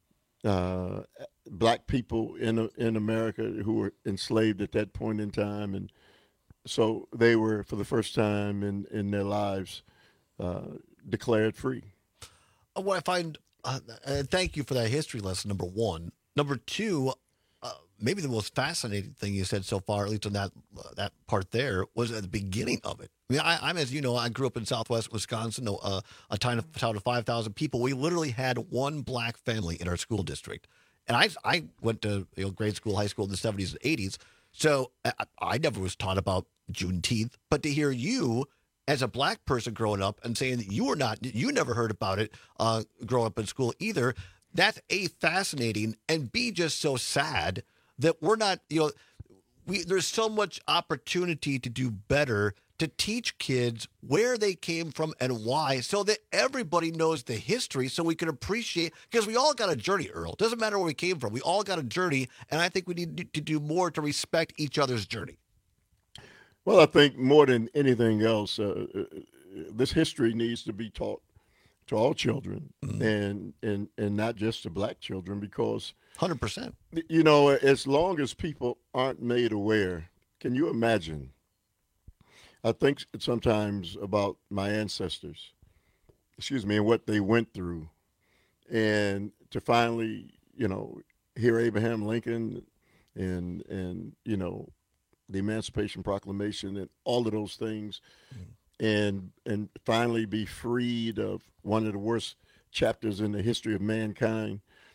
black people in America who were enslaved at that point in time. And so they were, for the first time in their lives, declared free. What I find, thank you for that history lesson, number one. Number two, maybe the most fascinating thing you said so far, at least on that part there, was at the beginning of it. I mean, I'm as you know, I grew up in Southwest Wisconsin, a town of 5,000 people. We literally had one black family in our school district, and I went to grade school, high school in the 70s and 80s, so I never was taught about Juneteenth. But to hear you as a black person growing up and saying that you never heard about it growing up in school either, that's A, fascinating, and B, just so sad that we're not, there's so much opportunity to do better, to teach kids where they came from and why, so that everybody knows the history, so we can appreciate, because we all got a journey, Earl. It doesn't matter where we came from. We all got a journey, and I think we need to do more to respect each other's journey. Well, I think more than anything else, this history needs to be taught to all children, and not just to black children, because 100%. As long as people aren't made aware, can you imagine? I think sometimes about my ancestors, and what they went through, and to finally, hear Abraham Lincoln and the Emancipation Proclamation and all of those things, and finally be freed of one of the worst chapters in the history of mankind,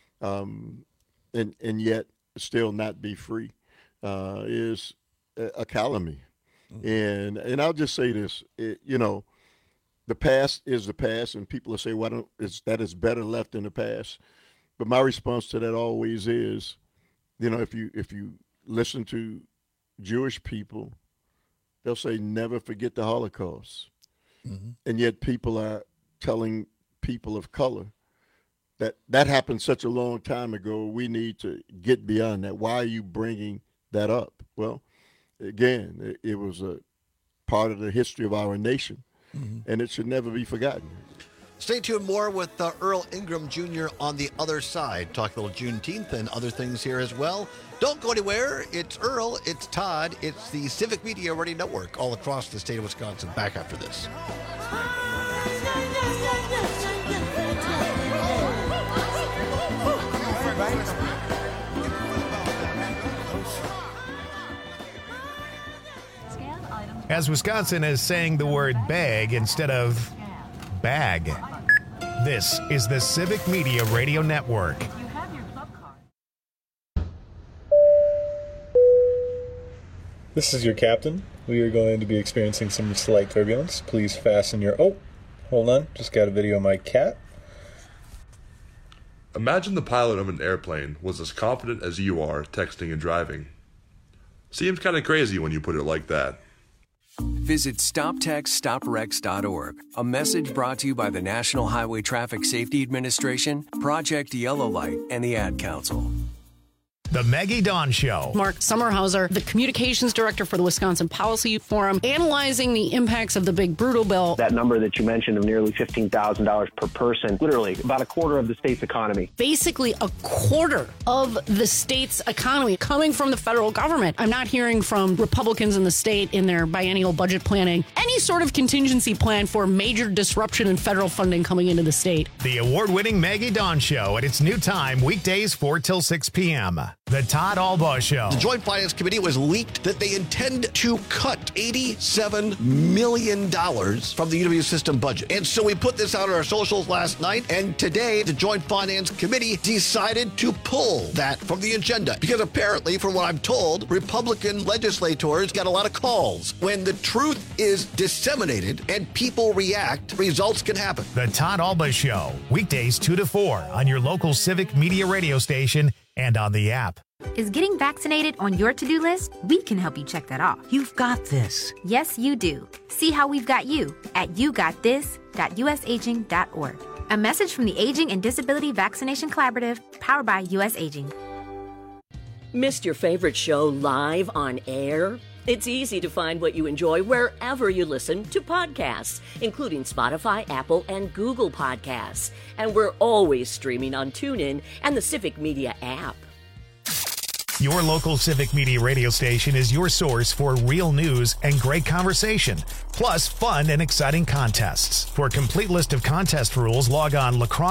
and yet still not be free, is a calamity. And I'll just say this, the past is the past, and people will say, that is better left in the past. But my response to that always is, if you listen to Jewish people, they'll say, never forget the Holocaust. And yet people are telling people of color that happened such a long time ago. We need to get beyond that. Why are you bringing that up? Well, again, it was a part of the history of our nation, and it should never be forgotten. Stay tuned, more with Earl Ingram Jr. on the other side. Talk a little Juneteenth and other things here as well. Don't go anywhere. It's Earl, it's Todd, it's the Civic Media Radio Network all across the state of Wisconsin. Back after this. As Wisconsin is saying the word bag instead of bag. This is the Civic Media Radio Network. This is your captain. We are going to be experiencing some slight turbulence. Please fasten your... Oh, hold on. Just got a video of my cat. Imagine the pilot of an airplane was as confident as you are texting and driving. Seems kind of crazy when you put it like that. Visit StopTextStopWrecks.org. A message brought to you by the National Highway Traffic Safety Administration, Project Yellow Light, and the Ad Council. The Maggie Dawn Show. Mark Sommerhauser, the communications director for the Wisconsin Policy Forum, analyzing the impacts of the big brutal bill. That number that you mentioned of nearly $15,000 per person, literally about a quarter of the state's economy. Basically a quarter of the state's economy coming from the federal government. I'm not hearing from Republicans in the state in their biennial budget planning any sort of contingency plan for major disruption in federal funding coming into the state. The award-winning Maggie Dawn Show at its new time, weekdays 4 till 6 p.m. The Todd Albaugh Show. The Joint Finance Committee was leaked that they intend to cut $87 million from the UW system budget. And so we put this out on our socials last night, and today the Joint Finance Committee decided to pull that from the agenda. Because apparently, from what I'm told, Republican legislators got a lot of calls. When the truth is disseminated and people react, results can happen. The Todd Albaugh Show, weekdays 2 to 4 on your local Civic Media radio station and on the app. Is getting vaccinated on your to-do list? We can help you check that off. You've got this. Yes, you do. See how we've got you at yougotthis.usaging.org. A message from the Aging and Disability Vaccination Collaborative, powered by U.S. Aging. Missed your favorite show live on air? It's easy to find what you enjoy wherever you listen to podcasts, including Spotify, Apple, and Google Podcasts. And we're always streaming on TuneIn and the Civic Media app. Your local Civic Media radio station is your source for real news and great conversation, plus fun and exciting contests. For a complete list of contest rules, log on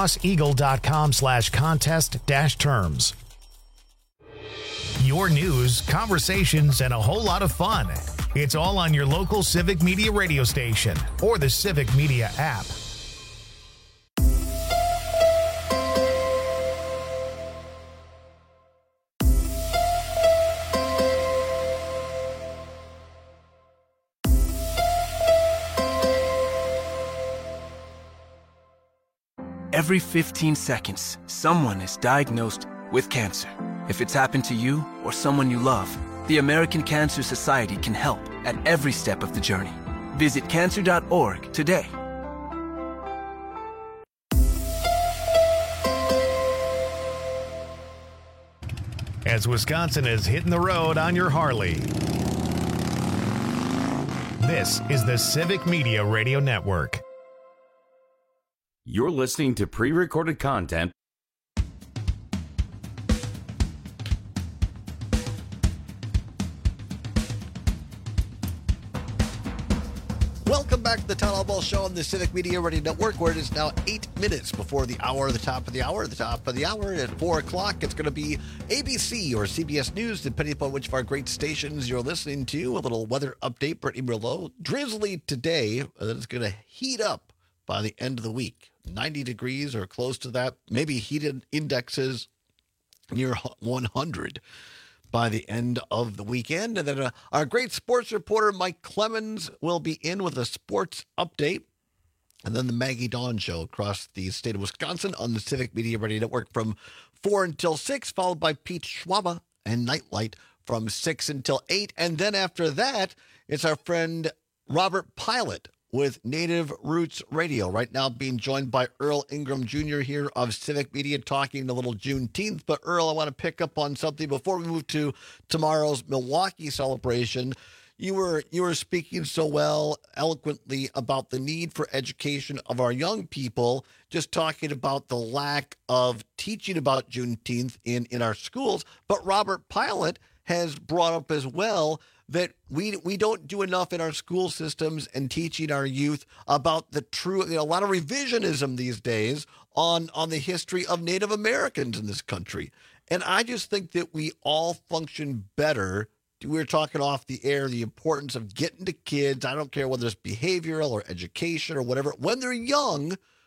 lacrosseeagle.com/contest-terms. Your news, conversations, and a whole lot of fun. It's all on your local Civic Media radio station or the Civic Media app. Every 15 seconds, someone is diagnosed with cancer. If it's happened to you or someone you love, the American Cancer Society can help at every step of the journey. Visit cancer.org today. As Wisconsin is hitting the road on your Harley, this is the Civic Media Radio Network. You're listening to pre-recorded content. Welcome back to the Todd Albaugh Show on the Civic Media Radio Network, where it is now 8 minutes before the hour, the top of the hour. The top of the hour at 4 o'clock, it's going to be ABC or CBS News, depending upon which of our great stations you're listening to. A little weather update, Brittany Merlot. Drizzly today, and then it's going to heat up by the end of the week. 90 degrees or close to that. Maybe heated indexes near 100 by the end of the weekend. And then our great sports reporter, Mike Clemens, will be in with a sports update. And then the Maggie Dawn Show across the state of Wisconsin on the Civic Media Radio Network from 4 until 6, followed by Pete Schwaba and Nightlight from 6 until 8. And then after that, it's our friend Robert Pilot with Native Roots Radio. Right now being joined by Earl Ingram Jr. here of Civic Media, talking a little Juneteenth. But Earl, I want to pick up on something before we move to tomorrow's Milwaukee celebration. You were speaking so well, eloquently about the need for education of our young people, just talking about the lack of teaching about Juneteenth in our schools. But Robert Pilot has brought up as well that we don't do enough in our school systems and teaching our youth about the true, a lot of revisionism these days on the history of Native Americans in this country. And I just think that we all function better. We were talking off the air, the importance of getting to kids. I don't care whether it's behavioral or education or whatever. When they're young,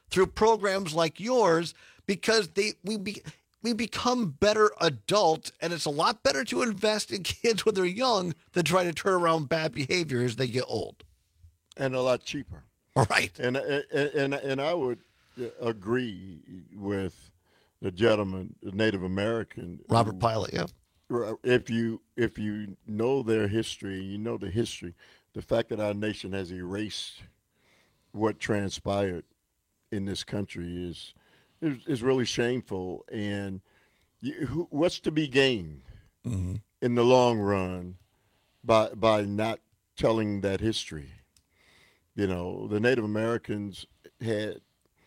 through programs like yours because we become better adults, and it's a lot better to invest in kids when they're young than try to turn around bad behavior as they get old. And a lot cheaper. Right. And I would agree with the gentleman, the Native American. Robert Pilot, yeah. If you know their history, you know the history, the fact that our nation has erased what transpired in this country is really shameful. And what's to be gained in the long run by not telling that history? You know, the Native Americans had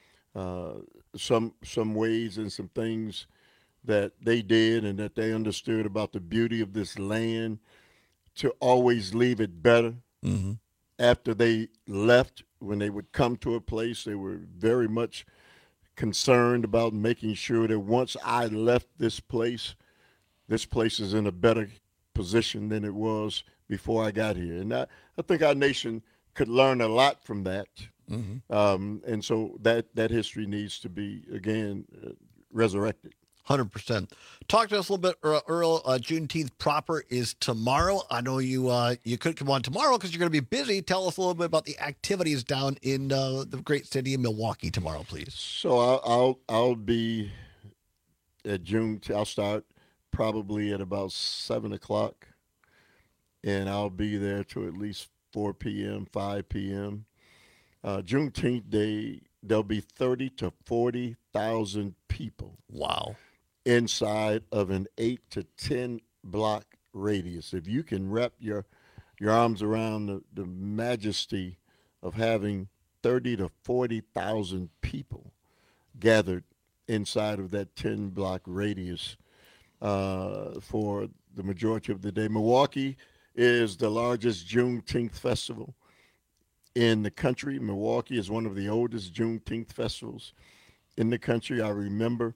some ways and some things that they did and that they understood about the beauty of this land to always leave it better. After they left, when they would come to a place, they were very much concerned about making sure that once I left this place is in a better position than it was before I got here. And I think our nation could learn a lot from that. And so that history needs to be, again, resurrected. 100%. Talk to us a little bit, Earl. Juneteenth proper is tomorrow. I know you could come on tomorrow because you're going to be busy. Tell us a little bit about the activities down in the great city of Milwaukee tomorrow, please. So I'll be at I'll start probably at about 7 o'clock, and I'll be there till at least 4 p.m., 5 p.m. Juneteenth Day, there'll be 30 to 40,000 people. Wow. Inside of an 8 to 10 block radius. If you can wrap your arms around the majesty of having 30 to 40,000 people gathered inside of that 10 block radius for the majority of the day. Milwaukee is the largest Juneteenth festival in the country. Milwaukee is one of the oldest Juneteenth festivals in the country. I remember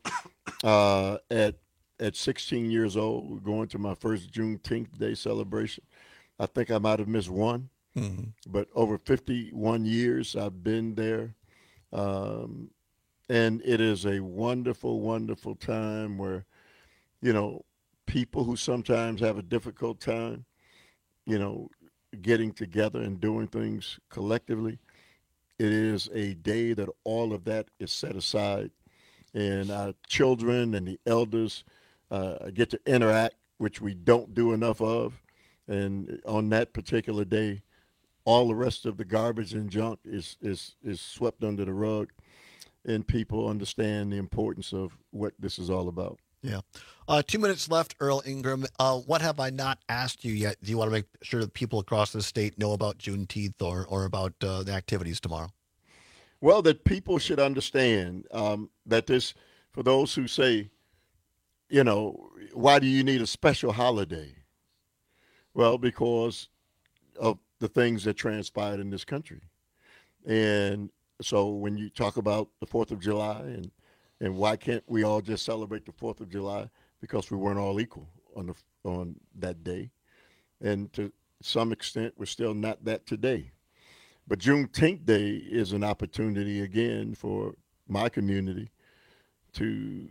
at 16 years old going to my first Juneteenth Day celebration. I think I might have missed one, but over 51 years I've been there. And it is a wonderful, wonderful time where, you know, people who sometimes have a difficult time, you know, getting together and doing things collectively. It is a day that all of that is set aside, and our children and the elders get to interact, which we don't do enough of. And on that particular day, all the rest of the garbage and junk is swept under the rug, and people understand the importance of what this is all about. Yeah. 2 minutes left, Earl Ingram. What have I not asked you yet? Do you want to make sure that people across the state know about Juneteenth or about the activities tomorrow? Well, that people should understand that this, for those who say, you know, why do you need a special holiday? Well, because of the things that transpired in this country. And so when you talk about the 4th of July and why can't we all just celebrate the 4th of July? Because we weren't all equal on that day. And to some extent, we're still not that today. But Juneteenth Day is an opportunity, again, for my community to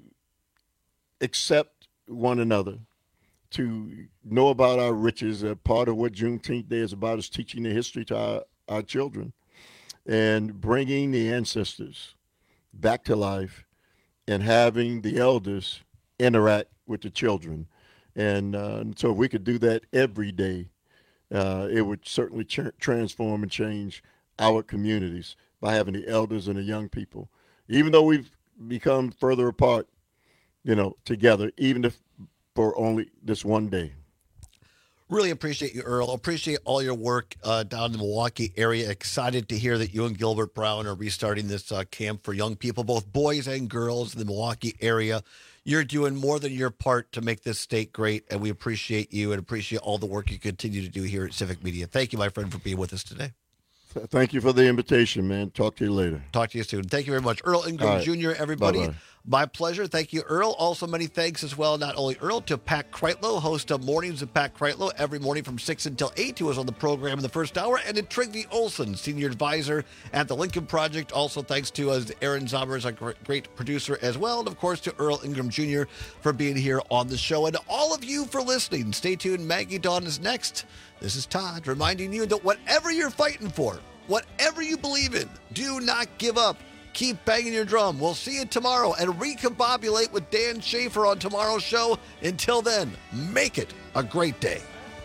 accept one another, to know about our riches. Part of what Juneteenth Day is about is teaching the history to our children and bringing the ancestors back to life and having the elders interact with the children. And so if we could do that every day, it would certainly transform and change our communities by having the elders and the young people, even though we've become further apart, you know, together, even if for only this one day. Really appreciate you, Earl. Appreciate all your work down in the Milwaukee area. Excited to hear that you and Gilbert Brown are restarting this camp for young people, both boys and girls in the Milwaukee area. You're doing more than your part to make this state great, and we appreciate you and appreciate all the work you continue to do here at Civic Media. Thank you, my friend, for being with us today. Thank you for the invitation, man. Talk to you later. Talk to you soon. Thank you very much. Earl Ingram Jr., everybody. Bye-bye. My pleasure. Thank you, Earl. Also, many thanks as well, not only Earl, to Pat Kreitlow, host of Mornings with Pat Kreitlow, every morning from 6 until 8, who was on the program in the first hour, and to Trygve Olsen, senior advisor at the Lincoln Project. Also, thanks to Aaron Zombers, a great producer as well, and of course to Earl Ingram Jr. for being here on the show, and all of you for listening. Stay tuned. Maggie Dawn is next. This is Todd reminding you that whatever you're fighting for, whatever you believe in, do not give up. Keep banging your drum. We'll see you tomorrow and recombobulate with Dan Schaefer on tomorrow's show. Until then, make it a great day.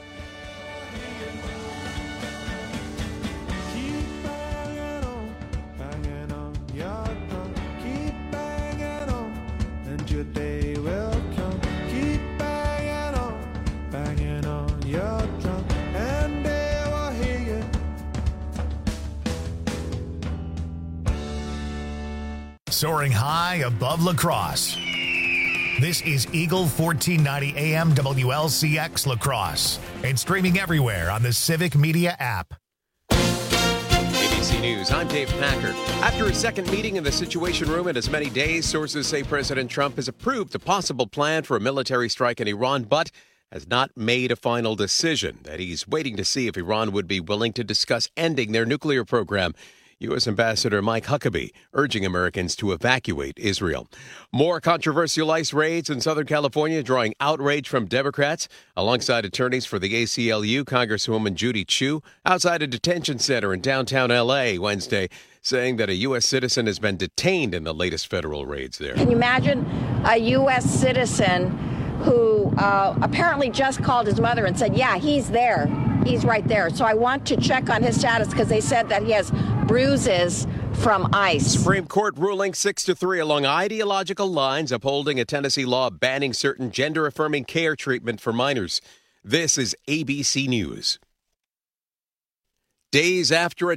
Your day will come. Keep banging on your drum, and they will hear you. Soaring high above La Crosse. This is Eagle 1490 AM WLCX La Crosse, and streaming everywhere on the Civic Media app. ABC News, I'm Dave Packer. After a second meeting in the Situation Room in as many days, sources say President Trump has approved a possible plan for a military strike in Iran, but has not made a final decision. That he's waiting to see if Iran would be willing to discuss ending their nuclear program. U.S. Ambassador Mike Huckabee urging Americans to evacuate Israel. More controversial ICE raids in Southern California drawing outrage from Democrats. Alongside attorneys for the ACLU, Congresswoman Judy Chu outside a detention center in downtown L.A. Wednesday, saying that a U.S. citizen has been detained in the latest federal raids there. Can you imagine a U.S. citizen who apparently just called his mother and said, yeah, he's there. He's right there. So I want to check on his status because they said that he has bruises from ICE. Supreme Court ruling 6-3 along ideological lines, upholding a Tennessee law banning certain gender-affirming care treatment for minors. This is ABC News. Days after a